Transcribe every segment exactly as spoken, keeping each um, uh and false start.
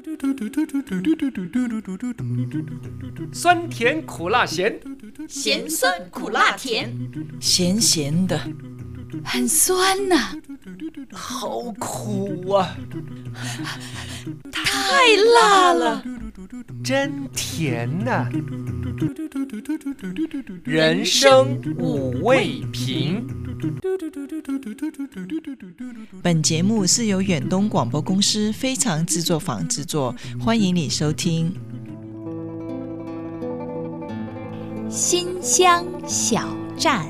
酸甜苦辣咸， 咸酸苦辣甜， 咸咸的，很酸呐、啊， 好苦啊， 太辣了， 真甜呐、啊。人生五味瓶。 本节目是由远东广播公司非常制作坊制作，欢迎你收听。 新乡小站。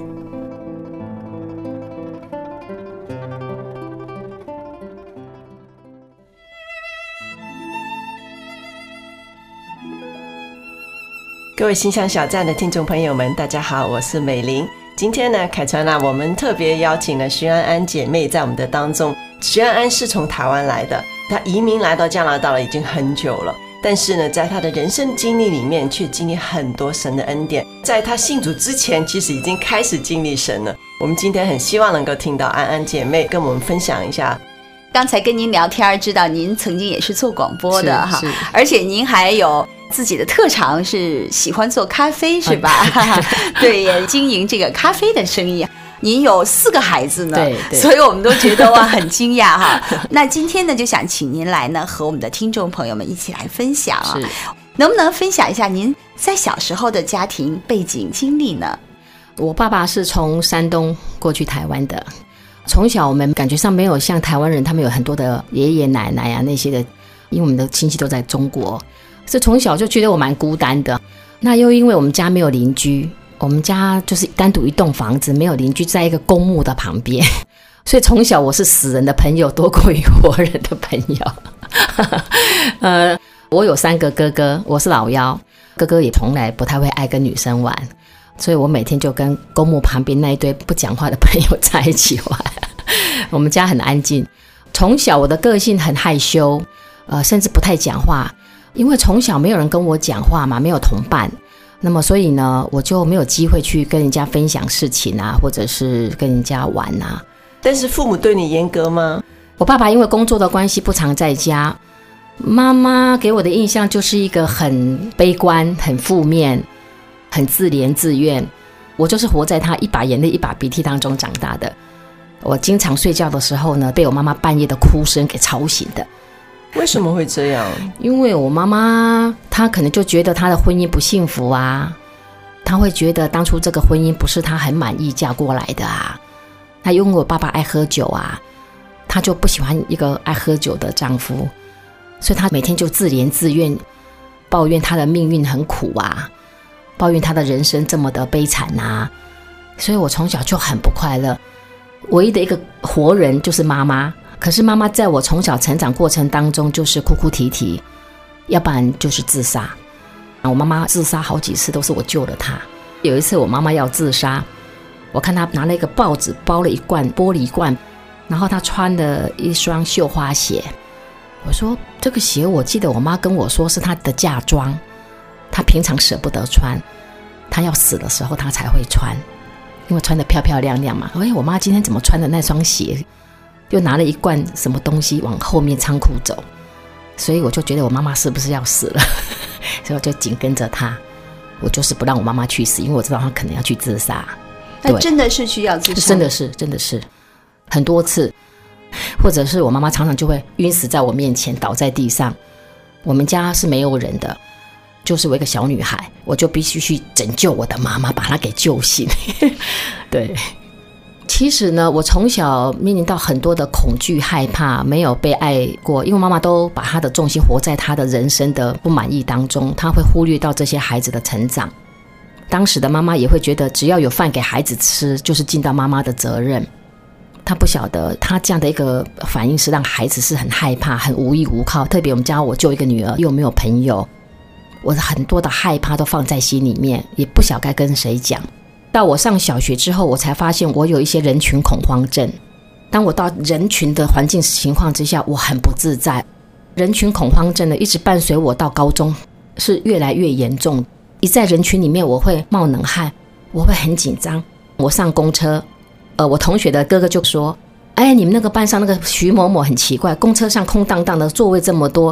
各位新乡小站的听众朋友们，大家好，我是美玲。今天呢，凯川啊，我们特别邀请了徐安安姐妹在我们的当中。徐安安是从台湾来的，她移民来到加拿大了已经很久了，但是呢，在她的人生经历里面，却经历很多神的恩典。在她信主之前，其实已经开始经历神了。我们今天很希望能够听到安安姐妹跟我们分享一下。 刚才跟您聊天，知道您曾经也是做广播的哈，而且您还有自己的特长是喜欢做咖啡是吧？对，也经营这个咖啡的生意。您有四个孩子呢， 对对， 所以我们都觉得哇很惊讶哈。那今天呢，就想请您来呢，和我们的听众朋友们一起来分享啊，能不能分享一下您在小时候的家庭背景经历呢？ 我爸爸是从山东过去台湾的，从小我们感觉上没有像台湾人，他们有很多的爷爷奶奶啊那些的，因为我们的亲戚都在中国，所以从小就觉得我蛮孤单的。那又因为我们家没有邻居，我们家就是单独一栋房子，没有邻居，在一个公墓的旁边，所以从小我是死人的朋友多过于活人的朋友。呃，我有三个哥哥，我是老幺，哥哥也从来不太会爱跟女生玩，所以我每天就跟公墓旁边那一堆不讲话的朋友在一起玩。我们家很安静，从小我的个性很害羞，呃，甚至不太讲话，因为从小没有人跟我讲话嘛，没有同伴，那么所以呢，我就没有机会去跟人家分享事情啊，或者是跟人家玩啊。 但是父母对你严格吗？ 我爸爸因为工作的关系不常在家，妈妈给我的印象就是一个很悲观、很负面、很自怜自怨。我就是活在他一把眼泪一把鼻涕当中长大的。我经常睡觉的时候呢，被我妈妈半夜的哭声给吵醒的。 为什么会这样？ 因为我妈妈她可能就觉得她的婚姻不幸福啊，她会觉得当初这个婚姻不是她很满意嫁过来的啊。她因为我爸爸爱喝酒啊，她就不喜欢一个爱喝酒的丈夫，所以她每天就自怜自怨，抱怨她的命运很苦啊，抱怨她的人生这么的悲惨啊。所以我从小就很不快乐，唯一的一个活人就是妈妈。可是妈妈在我从小成长过程当中就是哭哭啼啼，要不然就是自杀。我妈妈自杀好几次都是我救了她。有一次我妈妈要自杀，我看她拿了一个报纸包了一罐玻璃罐，然后她穿了一双绣花鞋。我说这个鞋我记得我妈跟我说是她的嫁妆，她平常舍不得穿，她要死的时候她才会穿，因为穿得漂漂亮亮嘛。哎，我妈今天怎么穿的那双鞋？又拿了一罐什么东西往后面仓库走，所以我就觉得我妈妈是不是要死了，所以我就紧跟着她，我就是不让我妈妈去死，因为我知道她可能要去自杀。 那真的是需要自杀？ 真的是，真的是很多次，或者是我妈妈常常就会晕死在我面前，倒在地上。我们家是没有人的，就是我一个小女孩，我就必须去拯救我的妈妈，把她给救醒。对。其实呢，我从小面临到很多的恐惧害怕，没有被爱过，因为妈妈都把她的重心活在她的人生的不满意当中，她会忽略到这些孩子的成长。当时的妈妈也会觉得只要有饭给孩子吃就是尽到妈妈的责任，她不晓得她这样的一个反应是让孩子是很害怕很无依无靠。特别我们家我就一个女儿又没有朋友，我很多的害怕都放在心里面，也不晓该跟谁讲。到我上小学之后，我才发现我有一些人群恐慌症。当我到人群的环境情况之下，我很不自在。人群恐慌症呢，一直伴随我到高中，是越来越严重。一在人群里面，我会冒冷汗，我会很紧张。我上公车，呃，我同学的哥哥就说：“哎，你们那个班上那个徐某某很奇怪，公车上空荡荡的，座位这么多，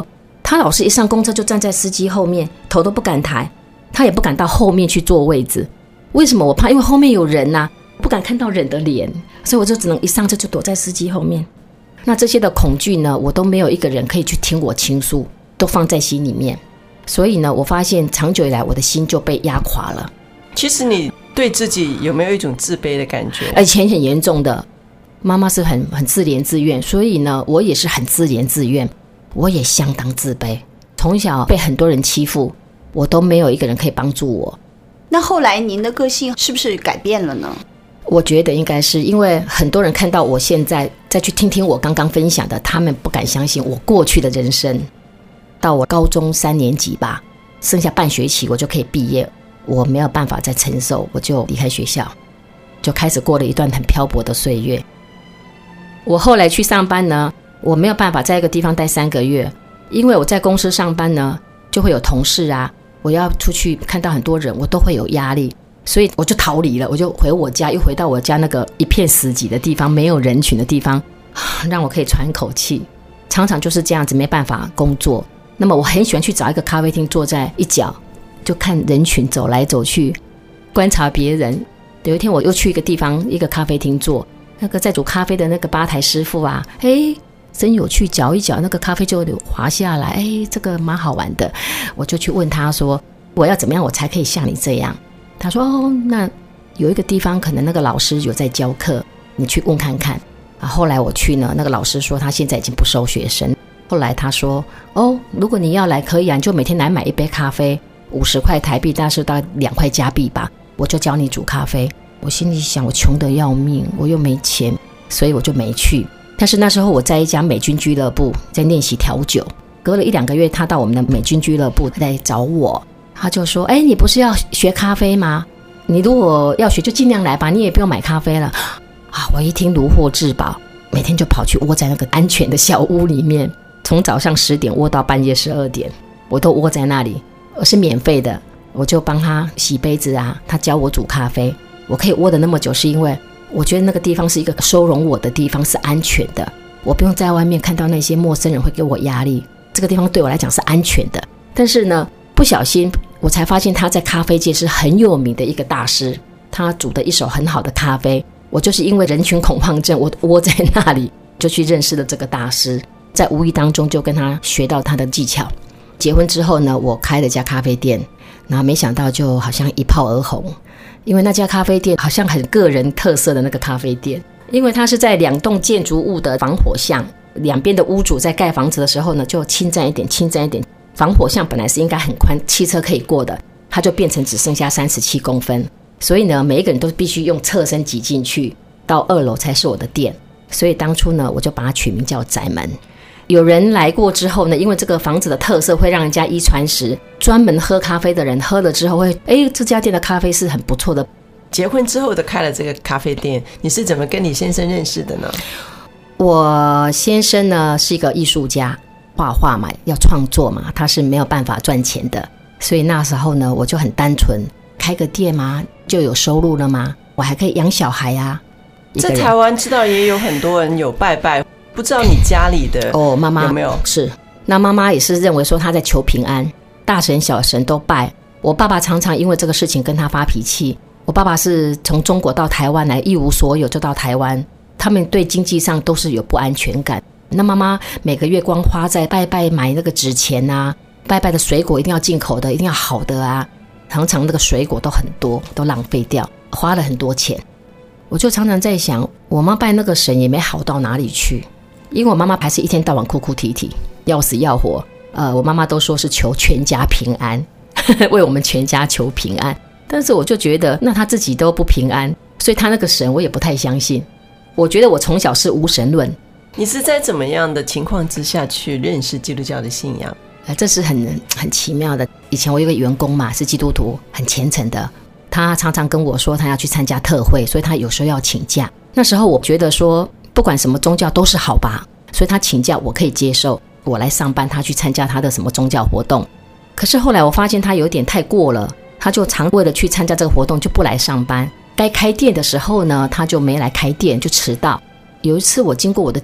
他老是一上公车就站在司机后面，头都不敢抬，他也不敢到后面去坐位置。为什么？我怕，因为后面有人啊，不敢看到人的脸，所以我就只能一上车就躲在司机后面。那这些的恐惧呢，我都没有一个人可以去听我倾诉，都放在心里面。所以呢，我发现长久以来我的心就被压垮了。 其实你对自己有没有一种自卑的感觉？ 以前很严重的，妈妈是很很自怜自怨，所以呢，我也是很自怜自怨，我也相当自卑。从小被很多人欺负，我都没有一个人可以帮助我。 那后来您的个性是不是改变了呢？ 我觉得应该是因为很多人看到我现在再去听听我刚刚分享的，他们不敢相信我过去的人生。到我高中三年级吧，剩下半学期我就可以毕业，我没有办法再承受，我就离开学校，就开始过了一段很漂泊的岁月。我后来去上班呢，我没有办法在一个地方待三个月，因为我在公司上班呢，就会有同事啊，我要出去看到很多人，我都会有压力，所以我就逃离了，我就回我家，又回到我家那个一片死寂的地方，没有人群的地方，让我可以喘口气。常常就是这样子，没办法工作。那么我很喜欢去找一个咖啡厅，坐在一角，就看人群走来走去，观察别人。有一天我又去一个地方，一个咖啡厅坐，那个在煮咖啡的那个吧台师傅啊，哎，真有趣，搅一搅那个咖啡就滑下来，哎，这个蛮好玩的。我就去问他说，我要怎么样我才可以像你这样？他说，哦，那有一个地方可能那个老师有在教课，你去问看看。啊，后来我去呢，那个老师说他现在已经不收学生。后来他说，哦，如果你要来可以啊，你就每天来买一杯咖啡，五十块台币，大概是到两块加币吧，我就教你煮咖啡。我心里想，我穷得要命，我又没钱，所以我就没去。但是那时候我在一家美军俱乐部在练习调酒，隔了一两个月，他到我们的美军俱乐部来找我，他就说，哎，你不是要学咖啡吗？你如果要学就尽量来吧，你也不用买咖啡了。啊，我一听如获至宝，每天就跑去窝在那个安全的小屋里面，从早上十点窝到半夜十二点，我都窝在那里，我是免费的，我就帮他洗杯子啊，他教我煮咖啡。我可以窝得那么久，是因为我觉得那个地方是一个收容我的地方，是安全的，我不用在外面看到那些陌生人会给我压力，这个地方对我来讲是安全的。但是呢，不小心我才发现他在咖啡界是很有名的一个大师，他煮的一手很好的咖啡。我就是因为人群恐慌症，我窝在那里就去认识了这个大师，在无意当中就跟他学到他的技巧。结婚之后呢，我开了家咖啡店，然后没想到就好像一炮而红。因为那家咖啡店好像很个人特色的那个咖啡店，因为它是在两栋建筑物的防火巷，两边的屋主在盖房子的时候呢，就侵占一点侵占一点，防火巷本来是应该很宽，汽车可以过的，它就变成只剩下三十七公分。所以呢，每一个人都必须用侧身挤进去，到二楼才是我的店。所以当初呢，我就把它取名叫宅门。有人来过之后呢，因为这个房子的特色会让人家一传十，专门喝咖啡的人喝了之后会，哎，这家店的咖啡是很不错的。 结婚之后的开了这个咖啡店，你是怎么跟你先生认识的呢？ 我先生呢是一个艺术家，画画嘛，要创作嘛，他是没有办法赚钱的，所以那时候呢，我就很单纯，开个店嘛，就有收入了嘛，我还可以养小孩啊。 在台湾知道也有很多人有拜拜，不知道你家里的哦，妈妈有没有？ 是，那妈妈也是认为说她在求平安，大神小神都拜。我爸爸常常因为这个事情跟他发脾气。我爸爸是从中国到台湾来，一无所有就到台湾，他们对经济上都是有不安全感。那妈妈每个月光花在拜拜买那个纸钱啊，拜拜的水果一定要进口的，一定要好的啊，常常那个水果都很多，都浪费掉，花了很多钱。我就常常在想，我妈拜那个神也没好到哪里去，因为我妈妈还是一天到晚哭哭啼啼，要死要活。呃，我妈妈都说是求全家平安，为我们全家求平安。但是我就觉得，那她自己都不平安，所以她那个神我也不太相信。我觉得我从小是无神论。 你是在怎么样的情况之下去认识基督教的信仰？ 呃，这是很很奇妙的。以前我有一个员工嘛，是基督徒，很虔诚的。他常常跟我说他要去参加特会，所以他有时候要请假。那时候我觉得说不管什么宗教都是好吧，所以他请假我可以接受，我来上班，他去参加他的什么宗教活动。可是后来我发现他有点太过了，他就常为了去参加这个活动就不来上班，该开店的时候呢他就没来开店，就迟到。有一次我经过我的店，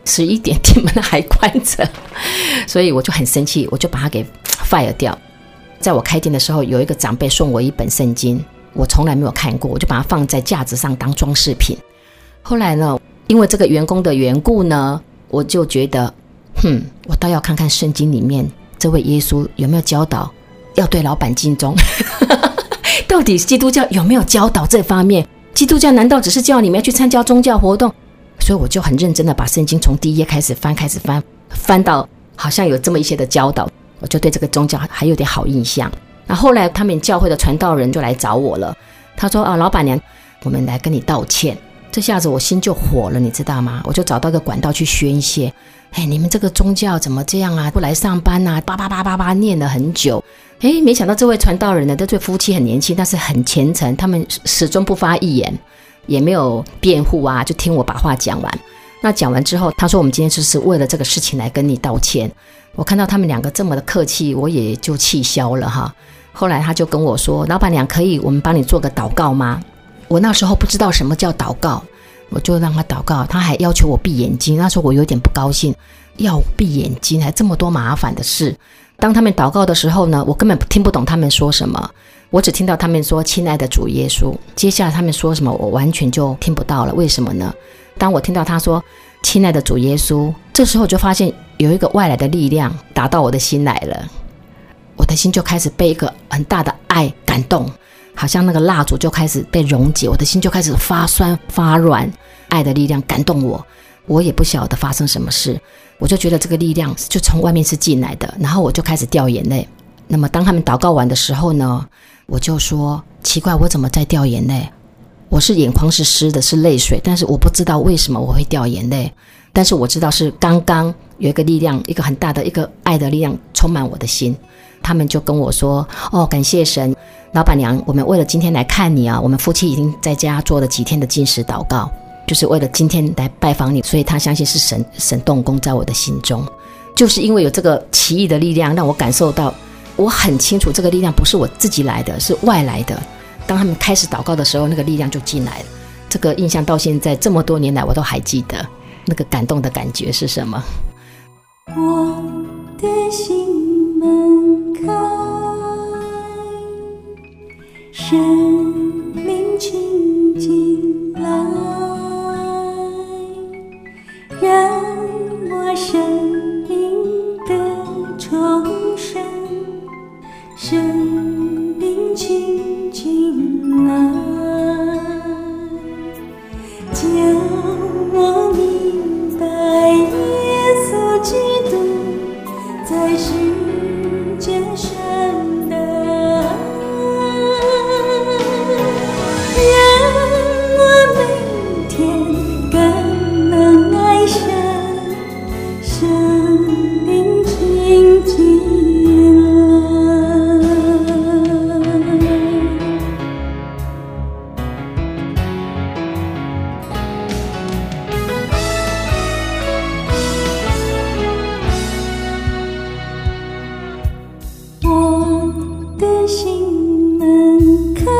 十一点店门还关着，所以我就很生气，我就把它给 fire 掉。在我开店的时候，有一个长辈送我一本圣经，我从来没有看过，我就把它放在架子上当装饰品。后来呢，因为这个员工的缘故呢，我就觉得哼，我倒要看看圣经里面这位耶稣有没有教导要对老板尽忠到底基督教有没有教导这方面？基督教难道只是叫你们要去参加宗教活动？所以我就很认真的把圣经从第一页开始翻开始翻翻到好像有这么一些的教导，我就对这个宗教还有点好印象。那后来他们教会的传道人就来找我了，他说啊，老板娘，我们来跟你道歉。这下子我心就火了，你知道吗？我就找到一个管道去宣泄。哎，你们这个宗教怎么这样啊？不来上班啊？叭叭叭叭叭念了很久。哎，没想到这位传道人呢，这对夫妻很年轻，但是很虔诚，他们始终不发一言，也没有辩护啊，就听我把话讲完。那讲完之后，他说我们今天就是为了这个事情来跟你道歉。我看到他们两个这么的客气，我也就气消了哈。后来他就跟我说，老板娘，可以我们帮你做个祷告吗？我那时候不知道什么叫祷告，我就让他祷告，他还要求我闭眼睛。那时候我有点不高兴，要闭眼睛还这么多麻烦的事。当他们祷告的时候呢，我根本听不懂他们说什么，我只听到他们说亲爱的主耶稣，接下来他们说什么我完全就听不到了。为什么呢？当我听到他说亲爱的主耶稣，这时候我就发现有一个外来的力量打到我的心来了，我的心就开始被一个很大的爱感动，好像那个蜡烛就开始被溶解，我的心就开始发酸发软，爱的力量感动我，我也不晓得发生什么事，我就觉得这个力量就从外面是进来的，然后我就开始掉眼泪。那么当他们祷告完的时候呢，我就说奇怪，我怎么在掉眼泪？我是眼眶是湿的，是泪水，但是我不知道为什么我会掉眼泪，但是我知道是刚刚有一个力量，一个很大的一个爱的力量充满我的心。他们就跟我说，哦，感谢神，老板娘，我们为了今天来看你啊，我们夫妻已经在家做了几天的禁食祷告，就是为了今天来拜访你，所以他相信是神神动工在我的心中。就是因为有这个奇异的力量，让我感受到，我很清楚这个力量不是我自己来的，是外来的。当他们开始祷告的时候，那个力量就进来了。这个印象到现在这么多年来我都还记得，那个感动的感觉是什么？ 我的心门开，生命倾进来，让我生命的重生，生命倾进来，叫我明白耶稣基督在世界上的爱，让我每天更能爱神，生命倾进来。我的心门开，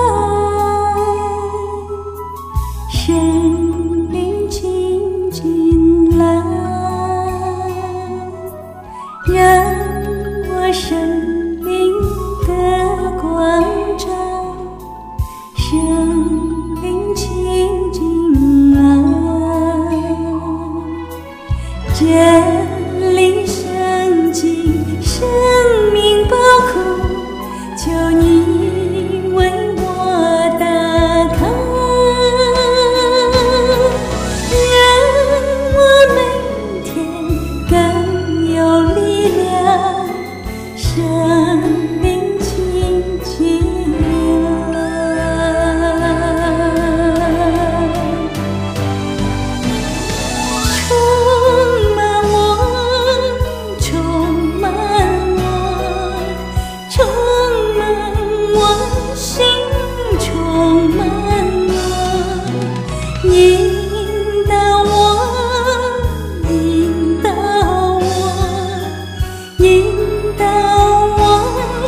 生命倾进来，让我生命的光照，生命倾进来，真理圣经生命宝库，求你为我打开，让我每天更有力量，生命倾进来，充满我，充满我，充满我心，充满我，引导我，引导我，引导我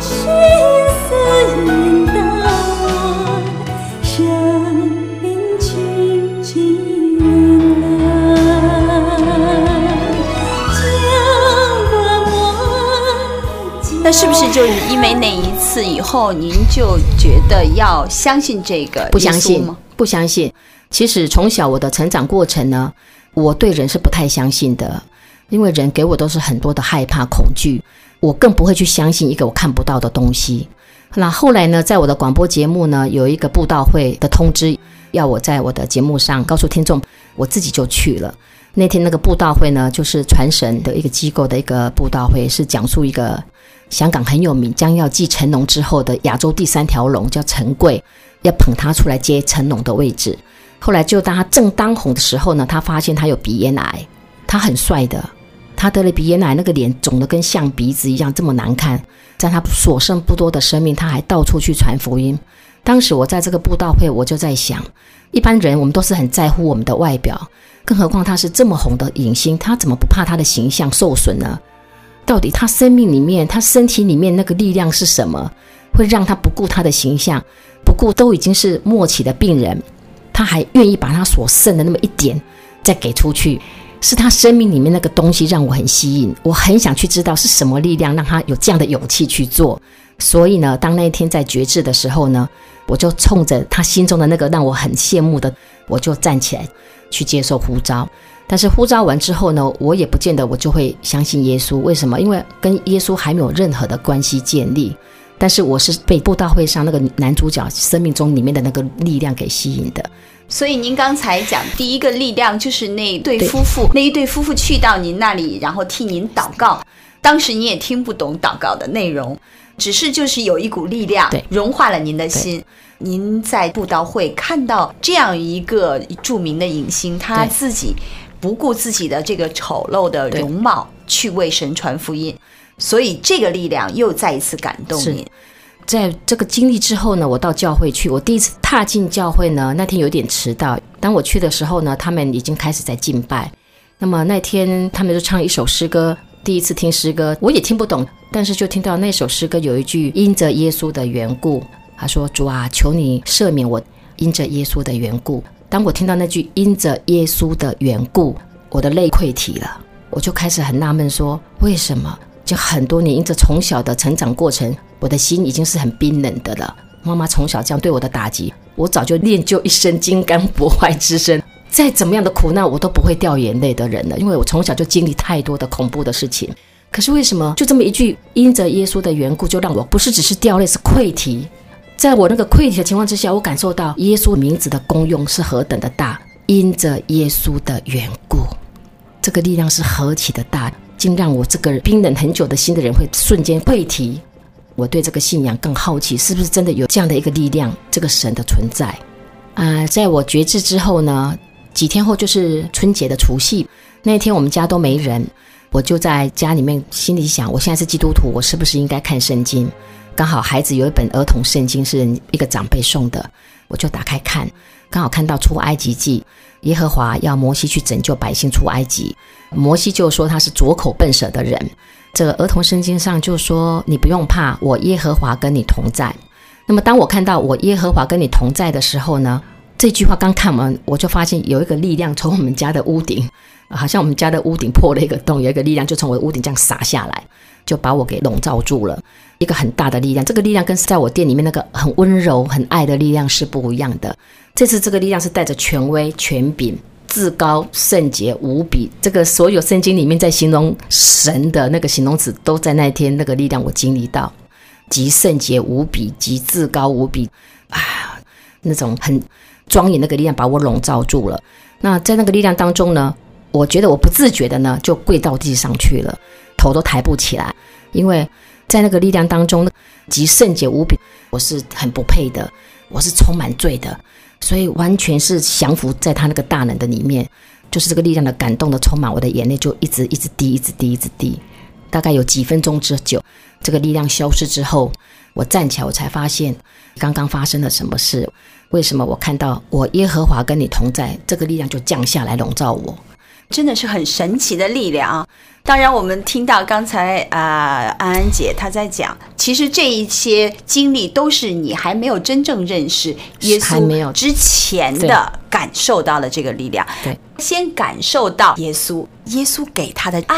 那是不是就是因为那一次以后，您就觉得要相信这个耶稣吗？ 不相信，不相信。其实从小我的成长过程呢，我对人是不太相信的，因为人给我都是很多的害怕、恐惧，我更不会去相信一个我看不到的东西。那后来呢，在我的广播节目呢，有一个布道会的通知，要我在我的节目上告诉听众，我自己就去了。那天那个布道会呢，就是传神的一个机构的一个布道会，是讲述一个香港很有名，将要继成龙之后的亚洲第三条龙，叫陈贵，要捧他出来接成龙的位置。后来就当他正当红的时候呢，他发现他有鼻咽癌，他很帅的，他得了鼻咽癌，那个脸肿得跟象鼻子一样这么难看，在他所剩不多的生命，他还到处去传福音。当时我在这个布道会，我就在想，一般人我们都是很在乎我们的外表，更何况他是这么红的影星，他怎么不怕他的形象受损呢？到底他生命里面，他身体里面那个力量是什么，会让他不顾他的形象，不顾都已经是末期的病人，他还愿意把他所剩的那么一点再给出去？是他生命里面那个东西让我很吸引，我很想去知道是什么力量让他有这样的勇气去做。所以呢，当那一天在决志的时候呢，我就冲着他心中的那个让我很羡慕的，我就站起来去接受呼召。但是呼召完之后呢，我也不见得我就会相信耶稣。为什么？因为跟耶稣还没有任何的关系建立。但是我是被布道会上那个男主角生命中里面的那个力量给吸引的。 所以您刚才讲第一个力量就是那一对夫妇，那一对夫妇去到您那里，然后替您祷告。当时你也听不懂祷告的内容，只是就是有一股力量融化了您的心。您在布道会看到这样一个著名的影星，他自己不顾自己的这个丑陋的容貌去为神传福音，所以这个力量又再一次感动您。 在这个经历之后呢，我到教会去，我第一次踏进教会呢，那天有点迟到。当我去的时候呢，他们已经开始在敬拜。那么那天他们就唱一首诗歌，第一次听诗歌，我也听不懂，但是就听到那首诗歌有一句因着耶稣的缘故，他说主啊，求你赦免我因着耶稣的缘故。当我听到那句因着耶稣的缘故，我的泪溃堤了，我就开始很纳闷说，为什么就很多年因着从小的成长过程，我的心已经是很冰冷的了。妈妈从小这样对我的打击，我早就练就一身金刚不坏之身，再怎么样的苦难我都不会掉眼泪的人了，因为我从小就经历太多的恐怖的事情。可是为什么就这么一句因着耶稣的缘故，就让我不是只是掉泪，是溃堤。在我那个溃堤的情况之下，我感受到耶稣名字的功用是何等的大，因着耶稣的缘故，这个力量是何其的大，竟让我这个冰冷很久的心的人会瞬间溃堤。我对这个信仰更好奇，是不是真的有这样的一个力量，这个神的存在。呃、在我决志之后呢，几天后就是春节的除夕，那一天我们家都没人，我就在家里面心里想，我现在是基督徒，我是不是应该看圣经？刚好孩子有一本儿童圣经是一个长辈送的，我就打开看，刚好看到出埃及记，耶和华要摩西去拯救百姓出埃及，摩西就说他是拙口笨舌的人。这个儿童圣经上就说，你不用怕，我耶和华跟你同在。那么当我看到我耶和华跟你同在的时候呢，这句话刚看完，我就发现有一个力量从我们家的屋顶，好像我们家的屋顶破了一个洞，有一个力量就从我的屋顶这样洒下来，就把我给笼罩住了，一个很大的力量。这个力量跟在我店里面那个很温柔很爱的力量是不一样的，这次这个力量是带着权威权柄，至高圣洁无比，这个所有圣经里面在形容神的那个形容词都在那天那个力量我经历到，极圣洁无比，极至高无比啊，那种很庄严那个力量把我笼罩住了。那在那个力量当中呢，我觉得我不自觉的呢就跪到地上去了，头都抬不起来，因为在那个力量当中极圣洁无比，我是很不配的，我是充满罪的，所以完全是降服在他那个大能的里面，就是这个力量的感动的充满我的眼泪，就一直一直滴一直滴一直滴，大概有几分钟之久。这个力量消失之后，我站起来，我才发现刚刚发生了什么事。为什么我看到我耶和华跟你同在，这个力量就降下来笼罩我， 真的是很神奇的力量啊！当然我们听到刚才啊、呃、安安姐她在讲，其实这一些经历都是你还没有真正认识耶稣之前的感受到了这个力量。 对， 先感受到耶稣，耶稣给他的爱，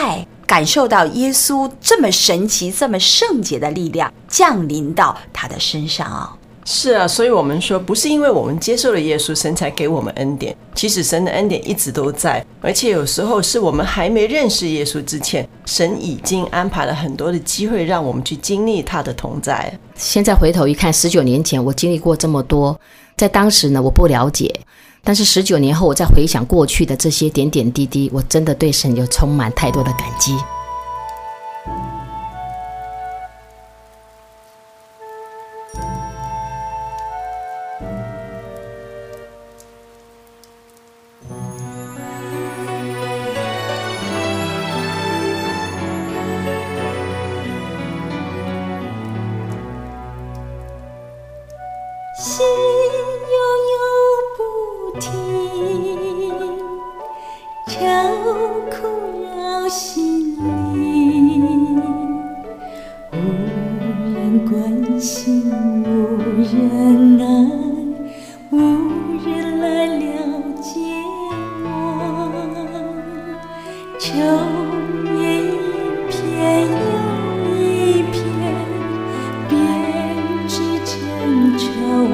感受到耶稣这么神奇、这么圣洁的力量降临到他的身上哦。 是啊，所以我们说不是因为我们接受了耶稣，神才给我们恩典，其实神的恩典一直都在，而且有时候是我们还没认识耶稣之前，神已经安排了很多的机会让我们去经历他的同在。 现在回头一看，十九年前我经历过这么多，在当时呢我不了解，但是十九年后我再回想过去的这些点点滴滴，我真的对神有充满太多的感激。 心悠悠不停，愁苦扰心灵，无人关心，无人爱，无人来了解我，愁也一片又一片，编织成愁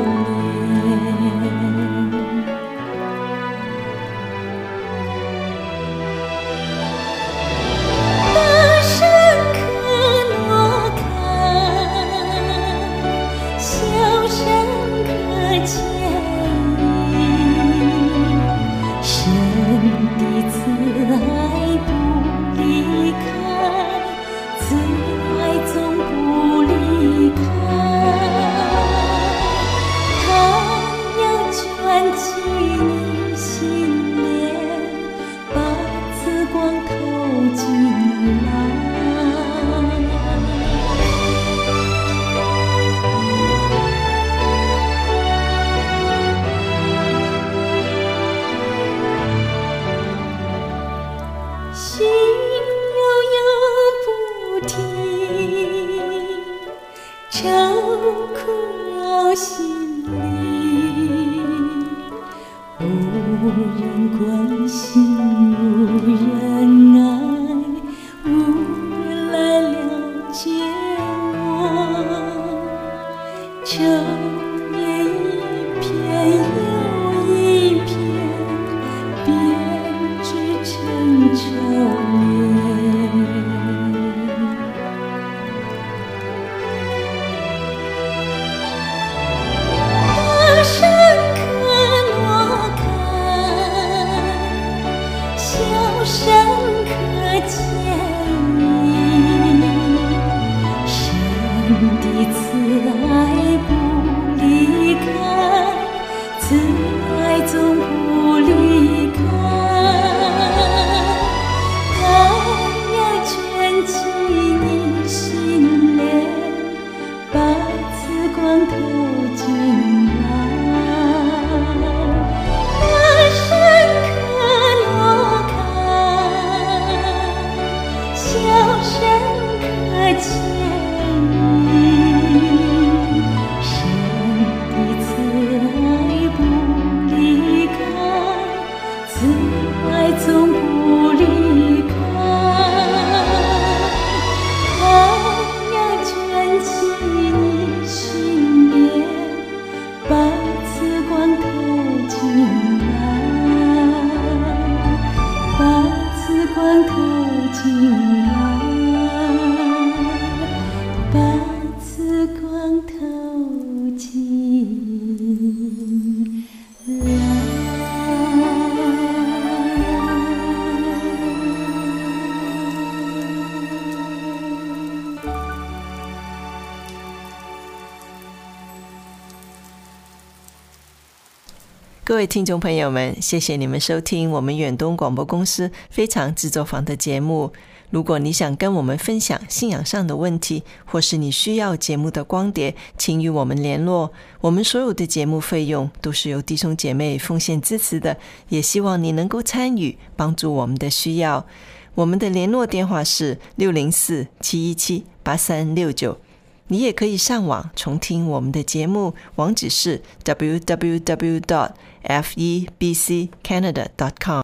各位听众朋友们，谢谢你们收听我们远东广播公司非常制作坊的节目。如果你想跟我们分享信仰上的问题，或是你需要节目的光碟，请与我们联络。我们所有的节目费用都是由弟兄姐妹奉献支持的，也希望你能够参与，帮助我们的需要。我们的联络电话是六零四七一七八三六九。你也可以上网重听我们的节目，网址是 double u double u double u dot f e b c canada dot com。